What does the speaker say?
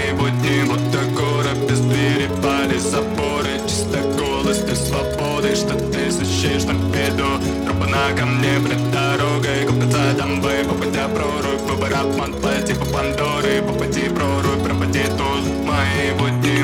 мои будни, будто город без двери, пали заборы, чисто голос, ты свободы, что ты ищешь на беду. Тропа на камне пред дорогой, купятся дамбы, попадя прорубь, выбор обман, плати по Пандоры, попади прорубь, пропади тут мои будни.